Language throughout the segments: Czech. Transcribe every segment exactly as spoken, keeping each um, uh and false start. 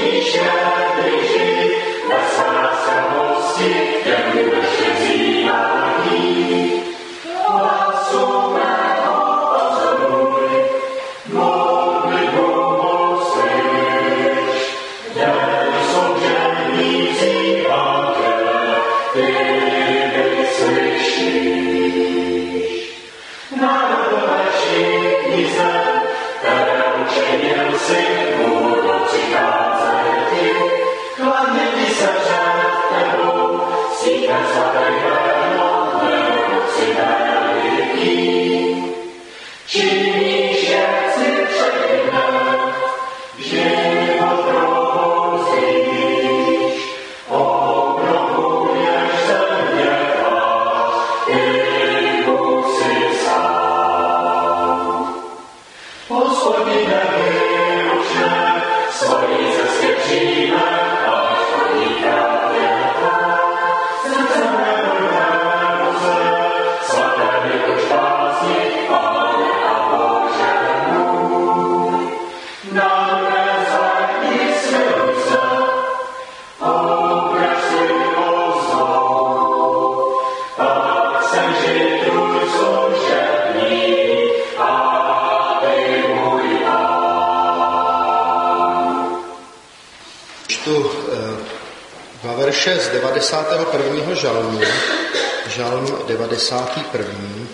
Z devadesátého prvního žalmu, žalm devadesátý první.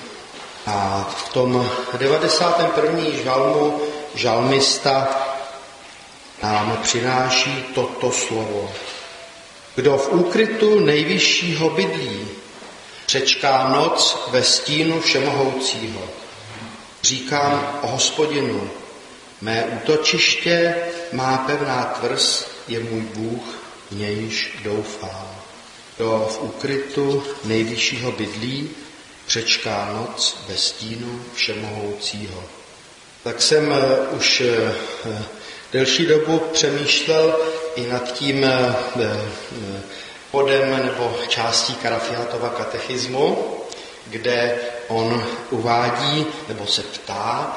A v tom devadesátém prvním žalmu žalmista nám přináší toto slovo. Kdo v úkrytu nejvyššího bydlí, přečká noc ve stínu všemohoucího. Říkám o Hospodinu, mé útočiště, má pevná tvrz, je můj Bůh, v nějž doufám. Kdo v úkrytu nejvyššího bydlí, přečká noc ve stínu všemohoucího. Tak jsem už delší dobu přemýšlel i nad tím bodem nebo částí Karafiátova katechismu, kde on uvádí nebo se ptá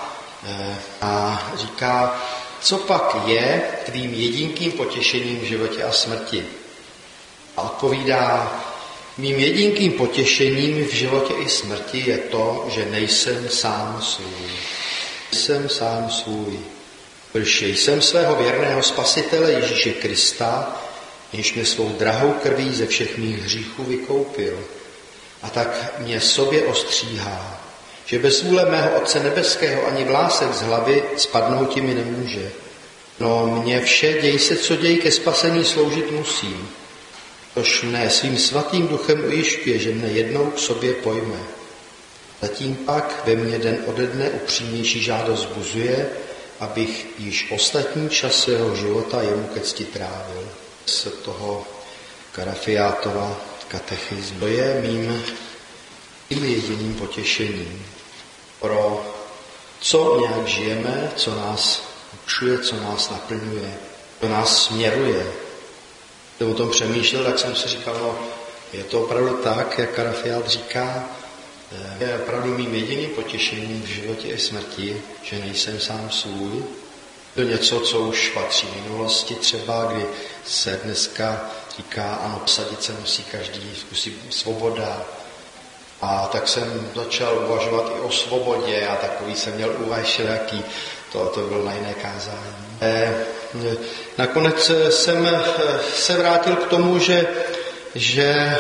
a říká, co pak je tvým jedinkým potěšením v životě a smrti? A odpovídá, mým jedinkým potěšením v životě i smrti je to, že nejsem sám svůj. Jsem sám svůj. Protože jsem svého věrného spasitele Ježíše Krista, jenž mě svou drahou krví ze všech mých hříchů vykoupil. A tak mě sobě ostříhá, že bez vůle mého Otce nebeského ani vlásek z hlavy spadnout mi nemůže. No mně vše, děj se, co děj, ke spasení sloužit musím. Tož mne svým svatým duchem ujišťuje, že mne jednou k sobě pojme. Zatím pak ve mně den ode dne upřímnější žádost buzuje, abych již ostatní čas svého života jemu ke cti trávil. Z toho Karafiátova katechismu. To je mým jediným potěšením. Pro co nějak žijeme, co nás učuje, co nás naplňuje, co nás směruje. Když o tom přemýšlel, tak jsem si říkal, no, je to opravdu tak, jak Karafiát říká, je opravdu mým jediným potěšením v životě i smrti, že nejsem sám svůj. To je něco, co už patří v minulosti třeba, kdy se dneska říká, ano, sadit se musí každý, zkusí svoboda. A tak jsem začal uvažovat i o svobodě a takový jsem měl úvahy všelijaký, to, to bylo na jiné kázání. E, nakonec jsem se vrátil k tomu, že, že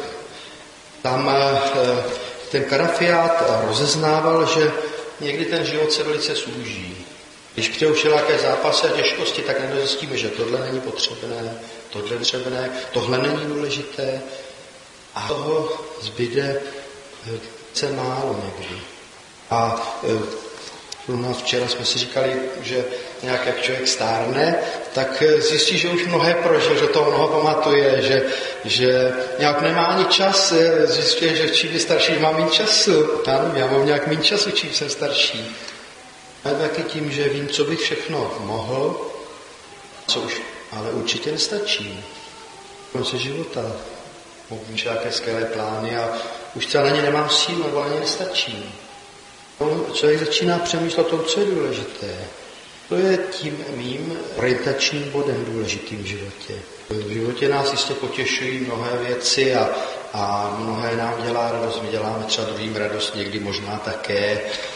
tam ten Karafiát rozeznával, že někdy ten život se velice zúží. Když přijdou všelijaké zápasy a těžkosti, tak nedozjistíme, že tohle není potřebné, tohle potřebné, tohle není důležité a toho zbyde se málo někdy. A no, včera jsme si říkali, že nějak jak člověk stárne, tak zjistí, že už mnohé prožil, že toho mnoho pamatuje, že, že nějak nemá ani čas, zjistí, že čím je starší, má méně času. Ano, já mám nějak méně času, čím jsem starší. A taky tím, že vím, co bych všechno mohl, co už, ale určitě nestačí. Konce života. Mohu mít nějaké skvělé plány a už třeba na ně nemám sílu, nebo na ně nestačí. Člověk začíná přemýšlet o tom, co je důležité. To je tím mým orientačním bodem důležitým v životě. V životě nás jistě potěšují mnohé věci a, a mnohé nám dělá radost. My děláme třeba druhým radost, někdy možná také.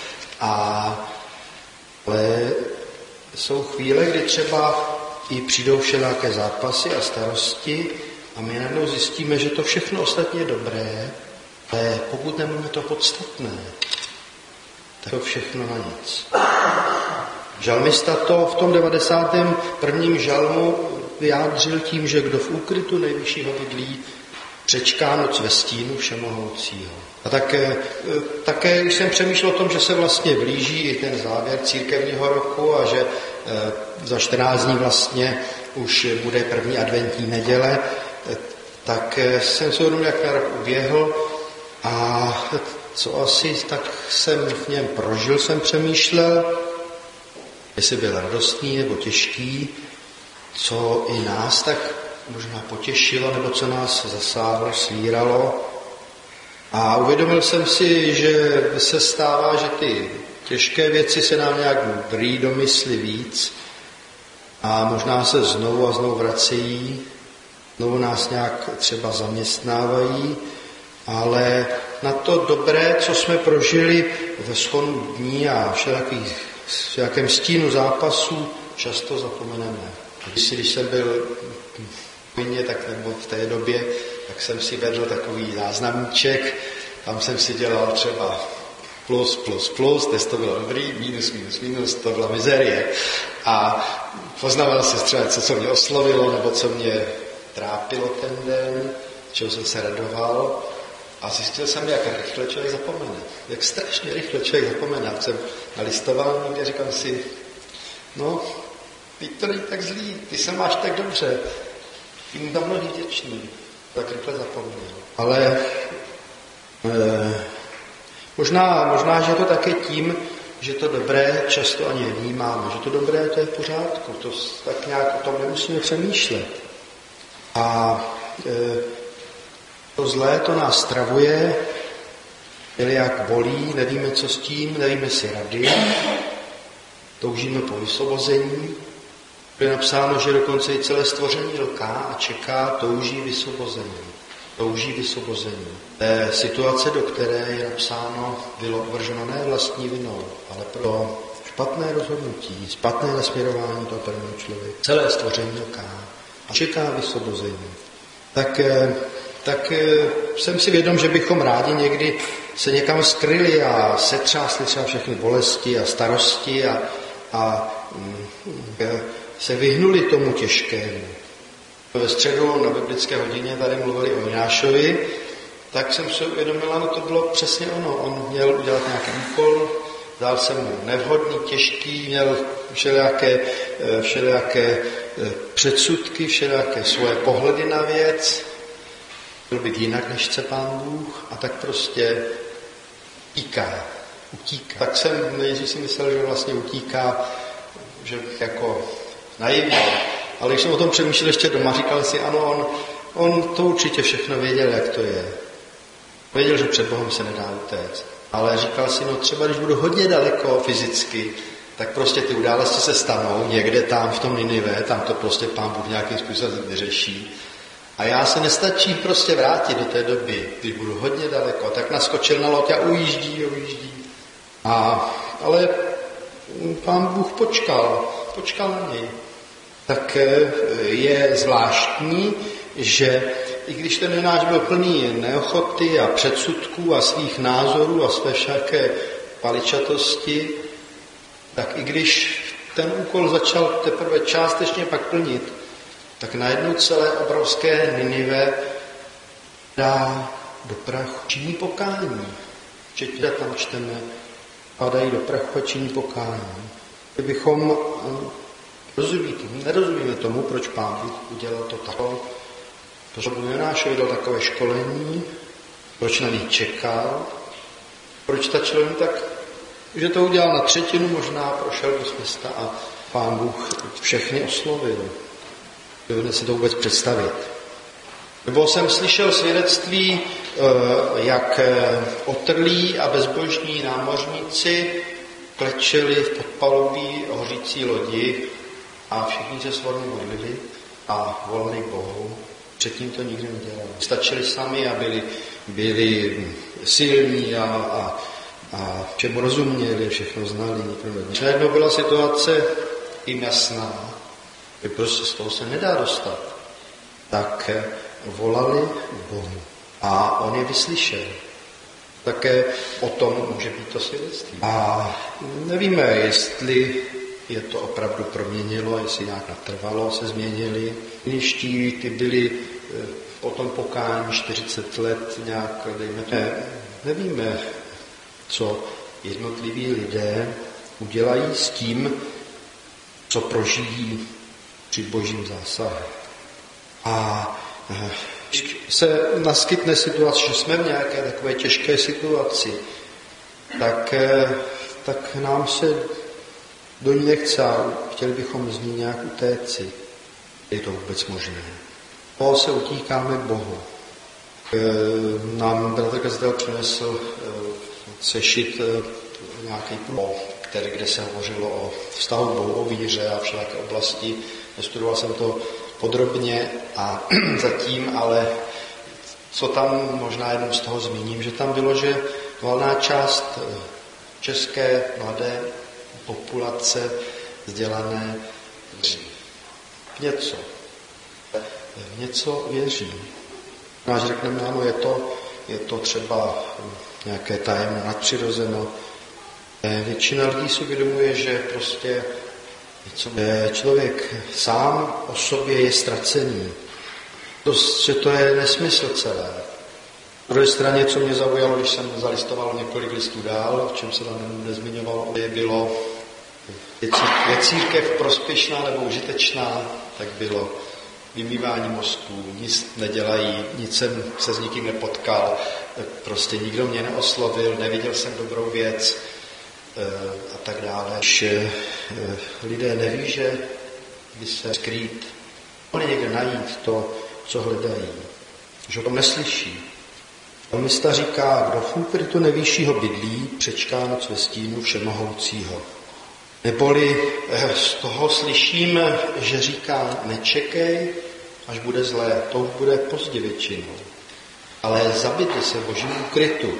A, ale jsou chvíle, kdy třeba i přijdou všelijaké zápasy a starosti a my najednou zjistíme, že to všechno ostatně je dobré, ale pokud nemáme to podstatné, tak to všechno na nic. Žalmista to v tom devadesátém prvním žalmu vyjádřil tím, že kdo v úkrytu nejvyššího bydlí, přečká noc ve stínu všemohoucího. A také, také když jsem přemýšlel o tom, že se vlastně blíží i ten závěr církevního roku a že za čtrnáct dní vlastně už bude první adventní neděle, tak jsem se uvědomil, jak ten rok uběhl a co asi tak jsem v něm prožil, jsem přemýšlel, jestli byl radostný nebo těžký, co i nás tak možná potěšilo, nebo co nás zasáhlo, svíralo. A uvědomil jsem si, že se stává, že ty těžké věci se nám nějak vrý do mysli víc a možná se znovu a znovu vracejí, znovu nás nějak třeba zaměstnávají, ale na to dobré, co jsme prožili ve shonu dní a v jakém stínu zápasů, často zapomeneme. Když, když jsem byl v Víně, tak nebo v té době, tak jsem si vedl takový záznamníček, tam jsem si dělal třeba plus, plus, plus, test to bylo dobrý, minus, minus, minus, to byla mizerie. A poznával se třeba něco, co mě oslovilo, nebo co mě trápilo ten den, čeho jsem se radoval. A zjistil jsem, jak rychle člověk zapomene. Jak strašně rychle člověk zapomene. A jsem nalistoval někde, říkám si, no, teď to není tak zlý, ty se máš tak dobře. Ty mu tam mnohý vděčný. Tak rychle zapomněl. Ale eh, možná, možná, že je to také tím, že to dobré často ani nevnímáme. Že to dobré, to je v pořádku. To tak nějak o tom nemusíme přemýšlet. A eh, to zlé, to nás stravuje, jak bolí, nevíme, co s tím, nevíme si rady, toužíme po vysvobození. Je napsáno, že dokonce i celé stvoření lká a čeká, touží vysvobození. Touží vysvobození. Té situace, do které je napsáno, bylo uvrženo ne vlastní vinou, ale pro špatné rozhodnutí, špatné nasměrování toho prvního člověka. Celé stvoření lká a čeká vysvobození. Tak tak jsem si vědom, že bychom rádi někdy se někam skryli a setřásli třeba všechny bolesti a starosti a, a se vyhnuli tomu těžkému. Ve středu na biblické hodině tady mluvili o Jinášovi, tak jsem se uvědomil, ano, to bylo přesně ono. On měl udělat nějaký úkol, dal jsem mu nevhodný, těžký, měl všelijaké, všelijaké předsudky, všelijaké svoje pohledy na věc, byl být jinak, než chce Pán Bůh, a tak prostě utíká. utíká. Tak jsem nejdřív si myslel, že vlastně utíká, že jako naivně. Ale když jsem o tom přemýšlel ještě doma, říkal si, ano, on, on to určitě všechno věděl, jak to je. Věděl, že před Bohem se nedá utéct. Ale říkal si, no třeba když budu hodně daleko fyzicky, tak prostě ty události se stanou někde tam v tom Ninive, tam to prostě Pán Bůh nějakým způsobem vyřeší. A já se nestačí prostě vrátit do té doby, když budu hodně daleko, tak naskočil na loď a ujíždí, ujíždí. A, ale Pán Bůh počkal, počkal na něj. Tak je zvláštní, že i když ten Jonáš byl plný neochoty a předsudků a svých názorů a své všaké paličatosti, tak i když ten úkol začal teprve částečně pak plnit, tak najednou celé obrovské Ninive dá do prachu, činí pokání. Včetně tam čteme, padají do prachu a činí pokání. Kdybychom rozumí, nerozumíme tomu, proč Pán Bůh udělal to takto, proč Jonášovi dal takové školení, proč na něj čekal, proč ta člověk tak, že to udělal na třetinu, možná prošel do města a Pán Bůh všechny oslovil. Dovedne si to vůbec představit. Nebo jsem slyšel svědectví, jak otrlí a bezbožní námořníci klečeli v podpalubí hořící lodi a všichni se svorně modlili a volali k Bohu. Předtím to nikdo nedělal. Stačili sami a byli, byli silní a, a, a čemu rozuměli, všechno znali. Najednou byla situace jim jasná, že prostě z toho se nedá dostat. Tak volali k Bohu a on je vyslyšel. Také o tom může být to svědectví. A nevíme, jestli je to opravdu proměnilo, jestli nějak natrvalo, se změnili. Liští, ty byli po tom pokání čtyřicet let nějak, dejme to, nevíme, co jednotliví lidé udělají s tím, co prožijí při božím zásahu. A když se naskytne situace, že jsme v nějaké takové těžké situaci, tak, tak nám se do ní nechce a chtěli bychom z ní nějak utéci. Je to vůbec možné. Po se utíkáme k Bohu. Nám bratr kazatel přinesl sešit nějaký průlom, který, kde se hovořilo o vztahu Bohu, o víře a všelijaké oblasti. Nestudoval jsem to podrobně a zatím, ale co tam možná jenom z toho zmíním, že tam bylo, že valná část české mladé populace vzdělané něco. Něco věří. Až řekneme, ano, je to, je to třeba nějaké tajemné nadpřirozeno. Většina lidí si uvědomuje, že prostě něco, člověk sám o sobě je ztracený. To, že to je nesmysl celé. Na druhé straně, co mě zaujalo, když jsem zalistoval několik listů dál, v čem se tam nezmiňovalo, bylo, je církev prospěšná nebo užitečná, tak bylo vymývání mozků, nic nedělají, nic jsem se s nikým nepotkal, prostě nikdo mě neoslovil, neviděl jsem dobrou věc a tak dále. Když lidé neví, že by se skrýt, mohli někde najít to, co hledají, že o tom neslyší. Psalmista říká, kdo v úkrytu nejvyššího bydlí, přečká noc ve stínu všemohoucího. Neboli z toho slyším, že říká, nečekej, až bude zlé, to už bude pozdě většinou. Ale zabydli se v božím úkrytu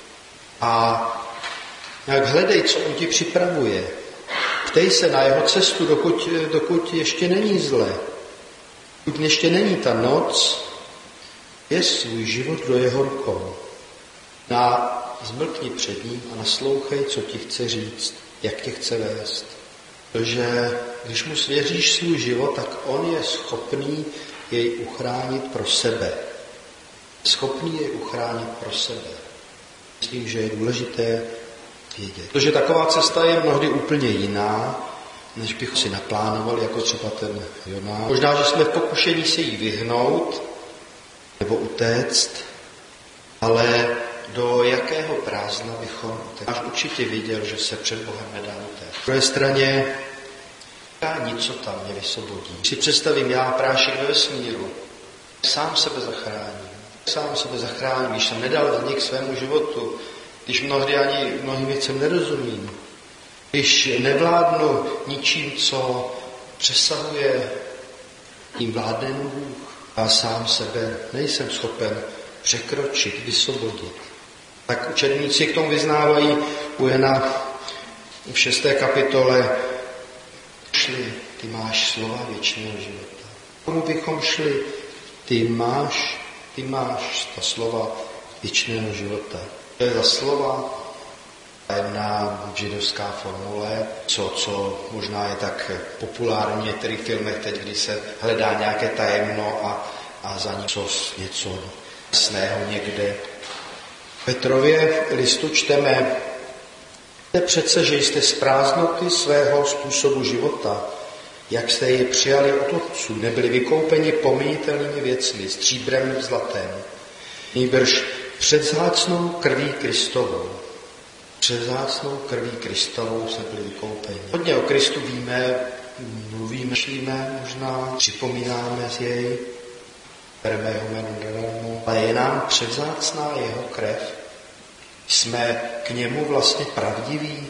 a nějak hledej, co on ti připravuje. Ptej se na jeho cestu, dokud, dokud ještě není zlé. Dokud ještě není ta noc, je svůj život do jeho rukou. A zmlkni před ním a naslouchej, co ti chce říct, jak tě chce vést. Protože když mu svěříš svůj život, tak on je schopný jej uchránit pro sebe. Schopný jej uchránit pro sebe. Myslím, že je důležité vědět. Protože taková cesta je mnohdy úplně jiná, než bychom si naplánovali, jako třeba ten Jonás. Možná, že jsme v pokušení se jí vyhnout, nebo utéct, ale do jakého prázdna bychom utekli. Až určitě viděl, že se před Bohem nedá utéct. Na druhé straně, nic, co tam mě vysvobodí. Si představím, já prášek ve vesmíru, sám sebe zachráním. Sám sebe zachráním, když jsem nedal vznik svému životu, když mnohdy ani mnohým věcem nerozumím, když nevládnu ničím, co přesahuje, tím vládne Bůh. A sám sebe nejsem schopen překročit, vysvobodit. Tak učedníci k tomu vyznávají u Jana v šesté kapitole. Šli, ty máš slova věčného života. Komu bychom šli? Ty máš, ty máš ta slova věčného života. To je za slova jedna židovská formule, co, co možná je tak populární v některých filmech teď, kdy se hledá nějaké tajemno a, a za něco, něco jasného někde. V Petrově listu čteme, je přece, že jste z prázdnoty svého způsobu života, jak jste je přijali od otců, nebyli vykoupeni pomíjitelnými věcmi, stříbrem, zlatem, nýbrž před vzácnou krví Kristovou. Před vzácnou krví Kristovou jsme byli vykoupeni. Hodně o Kristu víme, mluvíme, šlíme, možná připomínáme z jej, bereme jeho jméno nadarmo, ale je nám převzácná jeho krev. Jsme k němu vlastně pravdiví,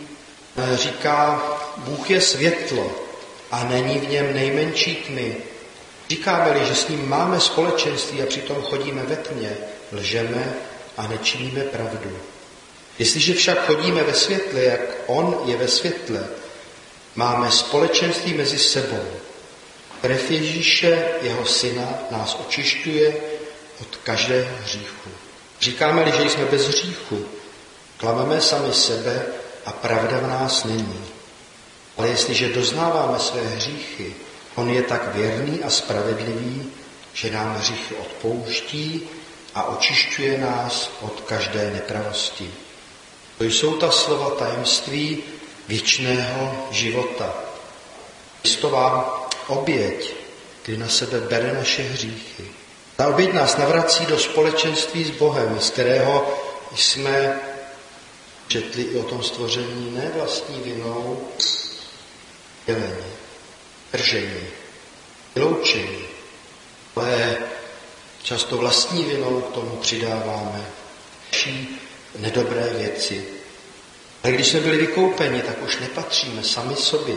Říká, Bůh je světlo a není v něm nejmenší tmy. Říkáme-li, že s ním máme společenství a přitom chodíme ve tmě, lžeme a nečiníme pravdu. Jestliže však chodíme ve světle, jak on je ve světle, máme společenství mezi sebou. Krev Ježíše, jeho syna, nás očišťuje od každého hříchu. Říkáme-li, že jsme bez hříchu, klameme sami sebe a pravda v nás není. Ale jestliže doznáváme své hříchy, on je tak věrný a spravedlivý, že nám hříchy odpouští a očišťuje nás od každé nepravosti. To jsou ta slova tajemství věčného života. Kristová oběť, kdy na sebe bere naše hříchy. Ta oběť nás navrací do společenství s Bohem, z kterého jsme četli i o tom stvoření ne vlastní vinou, dělení, držení, vyloučení, ale často vlastní vinou k tomu přidáváme další nedobré věci. Ale když jsme byli vykoupeni, tak už nepatříme sami sobě.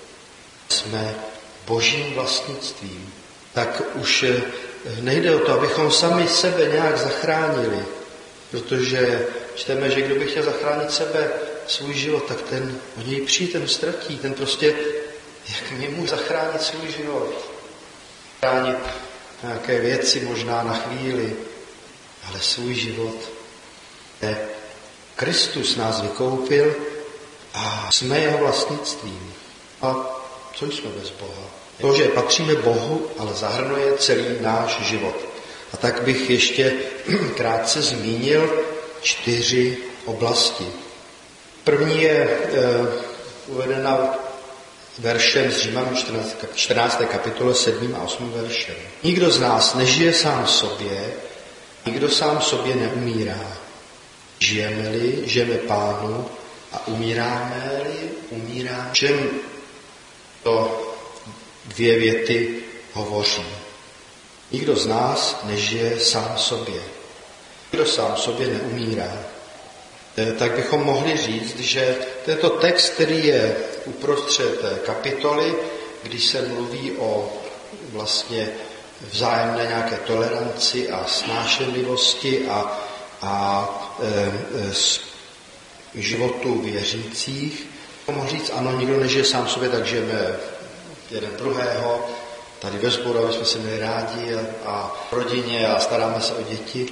Jsme božím vlastnictvím. Tak už nejde o to, abychom sami sebe nějak zachránili, protože čteme, že kdo by chtěl zachránit sebe, svůj život, tak ten o něj přijde, ten ztratí, ten prostě, jak mě může zachránit svůj život. Zachránit nějaké věci možná na chvíli, ale svůj život. Ne. Kristus nás vykoupil a jsme jeho vlastnictvím. A co jsme bez Boha? To, že patříme Bohu, ale zahrnuje celý náš život. A tak bych ještě krátce zmínil čtyři oblasti. První je e, uvedena veršem z Římanům čtrnácté kapitole sedmým a osmým veršem. Nikdo z nás nežije sám sobě, nikdo sám sobě neumírá. Žijeme-li, žijeme Pánu a umíráme-li, umíráme. Čem to dvě věty hovoří? Nikdo z nás nežije sám sobě. Nikdo sám sobě neumírá. Tak bychom mohli říct, že tento text, který je uprostřed kapitoly, když se mluví o vlastně vzájemné nějaké toleranci a snášenlivosti a, a e, e, životu věřících, mohl říct, ano, nikdo nežije sám sobě, tak žijeme jeden druhého, tady ve sboru, aby jsme se měli rádi a, a v rodině a staráme se o děti.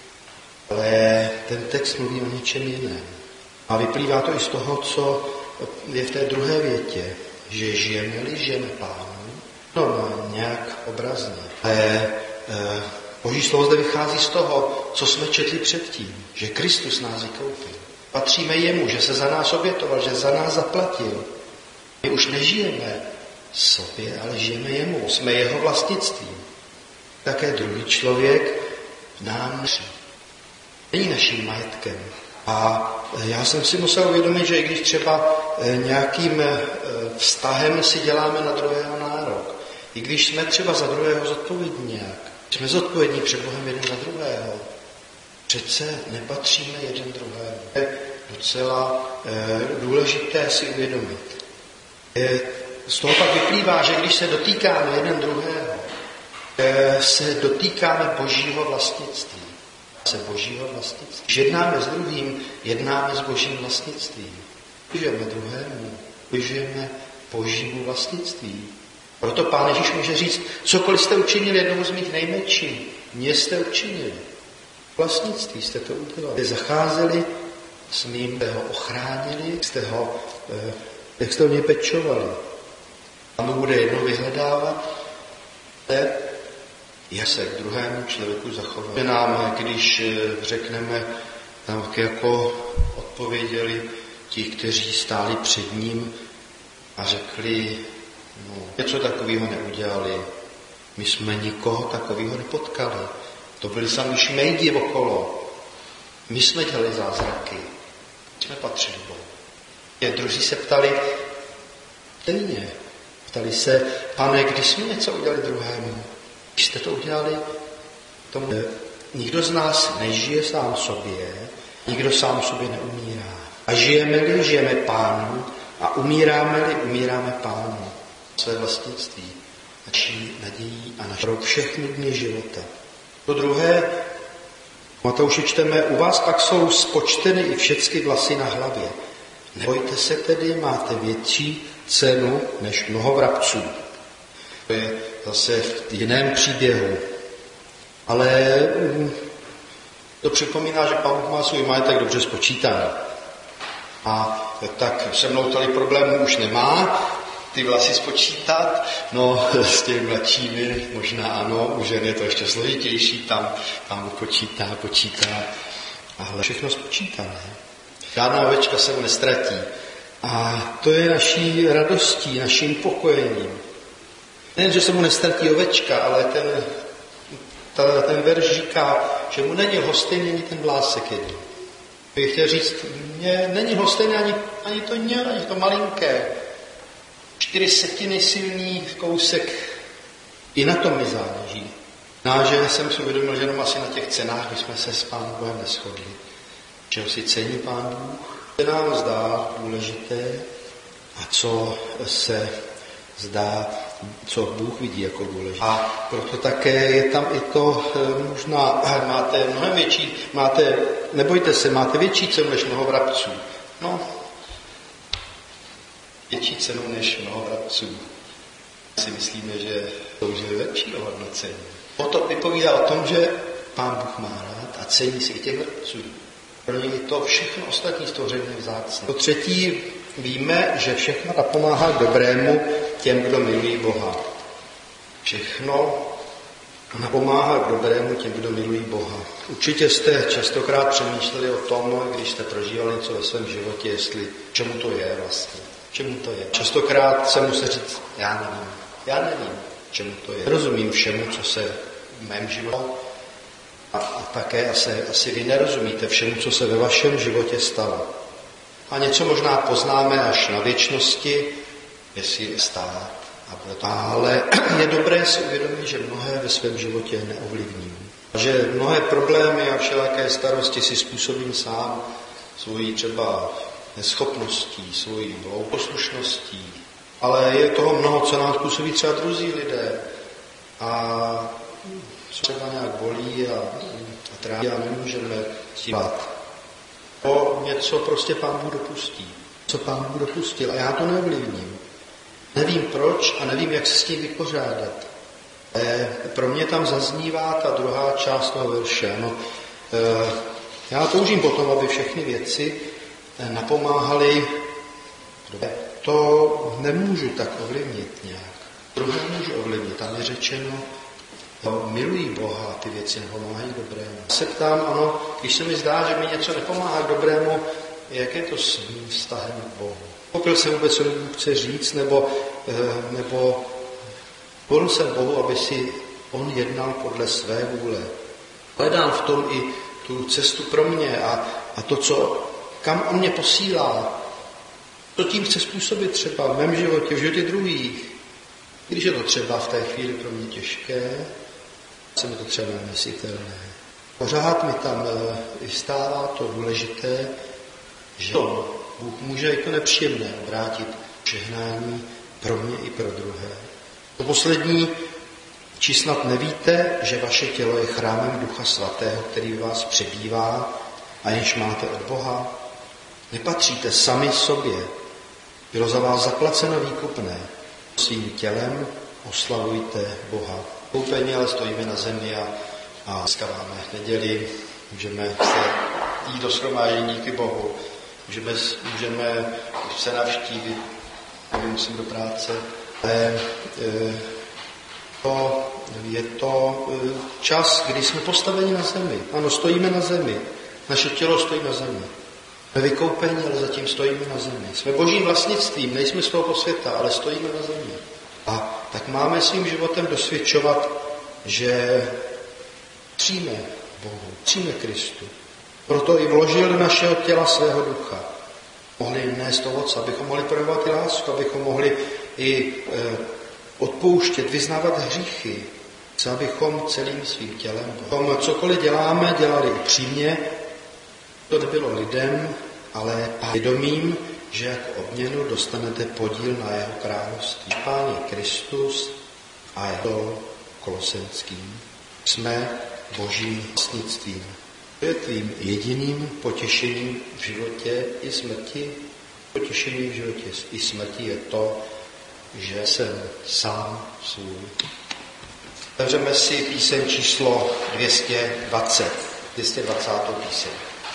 Ale ten text mluví o něčem jiném. A vyplývá to i z toho, co je v té druhé větě, že žijeme-li, žijeme Pánu, no, no nějak obrazně. Ale e, Boží slovo zde vychází z toho, co jsme četli předtím, že Kristus nás vykoupil. Patříme jemu, že se za nás obětoval, že za nás zaplatil. My už nežijeme sobě, ale žijeme jemu. Jsme jeho vlastnictvím. Také druhý člověk nám není naším majetkem. A já jsem si musel uvědomit, že i když třeba nějakým vztahem si děláme na druhého nárok, i když jsme třeba za druhého zodpovědní nějak, jsme zodpovědní před Bohem jeden za druhého, přece nepatříme jeden druhému. Je docela důležité si uvědomit. Z toho pak vyplývá, že když se dotýkáme jeden druhého, se dotýkáme Božího vlastnictví. Se Božího vlastnictví. Když jednáme s druhým, jednáme s Božím vlastnictvím. Vyžijeme druhému, vyžijeme Božímu vlastnictví. Proto Pán Ježíš může říct, cokoliv jste učinili jednomu z mých nejmenších, mě jste učinili. Vlastnictví jste to udělali. Jste zacházeli s mým, jste ho ochránili, jste ho, jak jste o něj pečovali. A mu bude jednou vyhledávat, jak se k druhému člověku zachovat. Nám, když řekneme, tak jako odpověděli ti, kteří stáli před ním a řekli, no, něco takového neudělali. My jsme nikoho takového nepotkali. To byli sami šmejdi okolo. My jsme dělali zázraky. My jsme patřili Bohu. A druzí se ptali, stejně. Ptali se, Pane, když jsme něco udělali druhému? Když jste to udělali, tomu nikdo z nás nežije sám sobě, nikdo sám sobě neumírá. A žijeme-li, žijeme Pánu a umíráme-li, umíráme Pánu. Své vlastnictví, naší nadějí a naší pro všechny dny života. To druhé, Matouši čteme, u vás pak jsou spočteny i všechny vlasy na hlavě. Nebojte se tedy, máte větší cenu než mnoho vrabců. To je zase v jiném příběhu. Ale to připomíná, že Pán Bůh má svůj majetek dobře spočítaný. A tak se mnou tady problémů už nemá, ty vlasy spočítat, no s těmi mladšími možná ano, u žen je to ještě složitější, tam, tam počítá, počítá, ale všechno spočítané. Žádná ovečka se mu nestratí. A to je naší radostí, naším pokojením. Nejen, že se mu nestratí ovečka, ale ten, ta, ten verš říká, že mu není lhostejný ani ten vlásek jeden. Bych chtěl říct, mě není lhostejný ani, ani to ně, ani to malinké. Čtyři setiny silný kousek, i na tom mi záleží. No, že jsem si uvědomil, že jenom asi na těch cenách, když jsme se s Pánem Bohem neshodli. Čeho si cení Pán Bůh, co nám zdá důležité a co se zdá, co Bůh vidí jako důležité. A proto také je tam i to, možná máte mnohem větší, máte, nebojte se, máte větší cenu než mnoho vrabců. No, větší cenu než mnoho vrabců. Si myslíme, že to už je lepší ohodnocení. O to vypovídá o tom, že Pán Bůh má rád a cení si i těch vrabců. Pro něj to všechno ostatní stvoření je vzácné. To třetí, víme, že všechno napomáhá k dobrému těm, kdo milují Boha. Všechno napomáhá k dobrému těm, kdo milují Boha. Určitě jste častokrát přemýšleli o tom, když jste prožívali něco ve svém životě, jestli čemu to je vlastně. Čemu to je? Častokrát se musí říct, já nevím. Já nevím, čemu to je. Rozumím všemu, co se v mém životě a, a také asi, asi vy nerozumíte všemu, co se ve vašem životě stalo. A něco možná poznáme až na věčnosti, jestli je stát. Ale je dobré si uvědomit, že mnohé ve svém životě neovlivním. Že mnohé problémy a všelaké starosti si způsobím sám svojí třeba neschopností, svojí poslušností. Ale je toho mnoho, co nám způsobí třeba druzí lidé. A co třeba nějak bolí a, a trápí a nemůžeme stívat. O něco prostě Pán Bůh dopustí. Co Pán Bůh dopustil a já to neovlivním. Nevím proč a nevím, jak se s tím vypořádat. E, pro mě tam zaznívá ta druhá část toho verše. No, e, já toužím potom, aby všechny věci napomáhaly. To nemůžu tak ovlivnit nějak. Druhé můžu ovlivnit. Tam je řečeno, no, milují Boha a ty věci nepomáhají dobrému. Já se ptám, ano, když se mi zdá, že mi něco nepomáhá k dobrému, jak je to s mým vztahem k Bohu? Pochopil jsem vůbec, co mi Bůh chce říct, nebo, nebo volil jsem Bohu, aby si on jednal podle své vůle. Hledám v tom i tu cestu pro mě a, a to, co, kam on mě posílá, co tím chce způsobit třeba v mém životě, v životě druhých. Když je to třeba v té chvíli pro mě těžké, se mi to třeba nemyslitelné. Pořád mi tam vystává to důležité, že on, Bůh může jako nepříjemné obrátit žehnání pro mě i pro druhé. To poslední, či snad nevíte, že vaše tělo je chrámem Ducha Svatého, který v vás přebývá a jenž máte od Boha? Nepatříte sami sobě. Bylo za vás zaplaceno výkupné. Svým tělem oslavujte Boha. Koupení, ale stojíme na zemi a, a dneska máme neděli, můžeme se jít do shromáždění díky Bohu, můžeme, můžeme se navštívit, nemusím do práce, ale e, to, je to e, čas, kdy jsme postaveni na zemi. Ano, stojíme na zemi. Naše tělo stojí na zemi. Jsme vykoupeni, ale zatím stojíme na zemi. Jsme božím vlastnictvím, nejsme z tohoto světa, ale stojíme na zemi. A tak máme svým životem dosvědčovat, že přijme Bohu, přijme Kristu. Proto i vložil do našeho těla svého ducha. Mohli nést ovoc, abychom mohli projevovat i lásku, abychom mohli i e, odpouštět, vyznávat hříchy, abychom celým svým tělem, abychom cokoliv děláme, dělali upřímně. To nebylo lidem, ale vědomím, že jako odměnu dostanete podíl na jeho království. Pán je Kristus a je to Kolosenským. Jsme Božím vlastnictvím. To je tvým jediným potěšením v životě i smrti. Potěšením v životě i smrti je to, že jsem sám svůj. Otevřeme si píseň číslo dvě stě dvacet. dvě stě dvacátou píseň.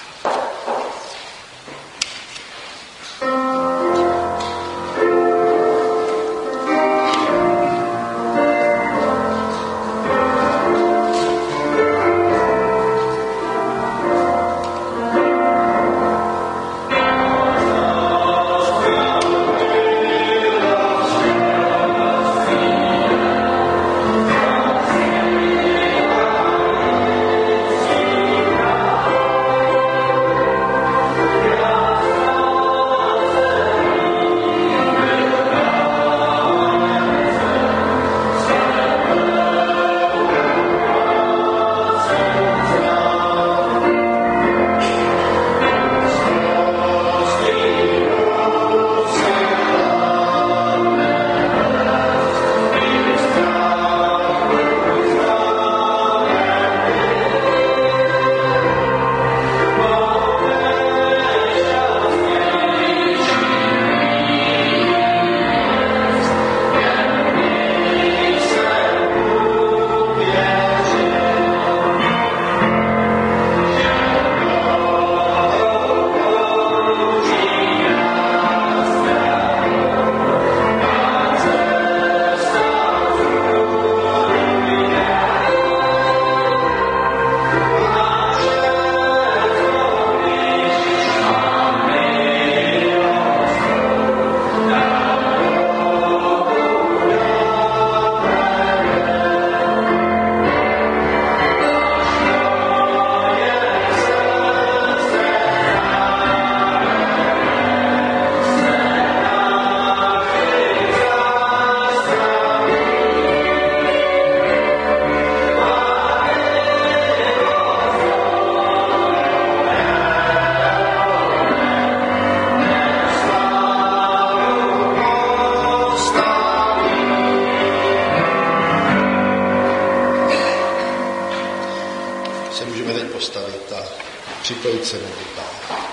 Připojit se modlitbám.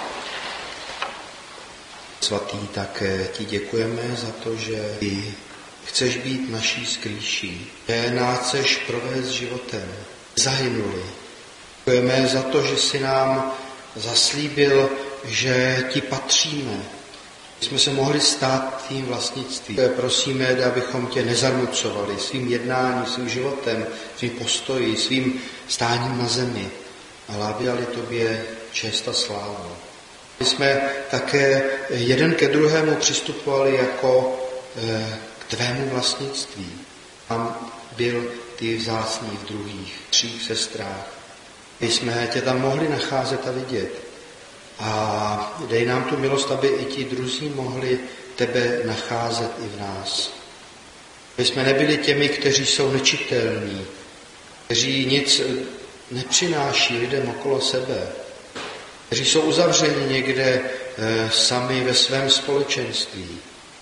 Svatý, tak ti děkujeme za to, že ty chceš být naší skrýší, že nás chceš provést životem. Zahynuli. Děkujeme za to, že jsi nám zaslíbil, že ti patříme. Jsme se mohli stát tvým vlastnictvím. Prosíme, abychom tě nezarmucovali svým jednáním, svým životem, svým postoji, svým stáním na zemi, ale aby dali tobě čest a slávu. My jsme také jeden ke druhému přistupovali jako e, k tvému vlastnictví. Tam byl ty vzácný v druhých, třích sestrách. My jsme tě tam mohli nacházet a vidět. A dej nám tu milost, aby i ti druzí mohli tebe nacházet i v nás. My jsme nebyli těmi, kteří jsou nečitelní, kteří nic nepřináší lidem okolo sebe, kteří jsou uzavřeni někde e, sami ve svém společenství,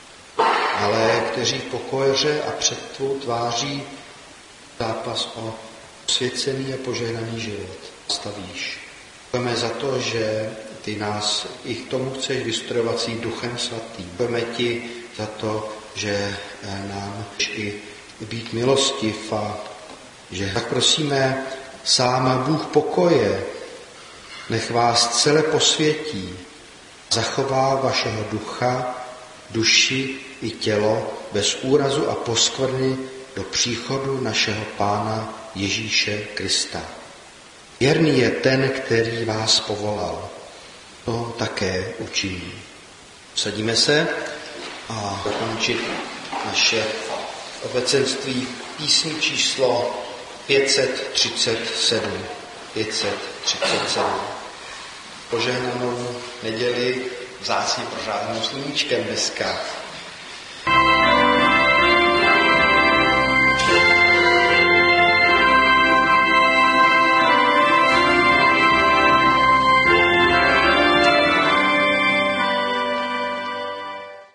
ale kteří v pokoře a před tvou tváří zápas o osvěcený a požehnaný život stavíš. Děkujeme za to, že ty nás i k tomu chceš vystrojovat svým Duchem Svatým. Děkujeme ti za to, že nám chceš i být milostiv a že tak prosíme, sám Bůh pokoje, nech vás celé posvětí, zachová vašeho ducha, duši i tělo bez úrazu a poskvrny do příchodu našeho Pána Ježíše Krista. Věrný je ten, který vás povolal. To také učiní. Sadíme se a končit naše obecenství písní číslo pět set třicet sedm. pět set třicet sedm. Požehnanou neděli, vzácně prožádanou sluníčkem dneska.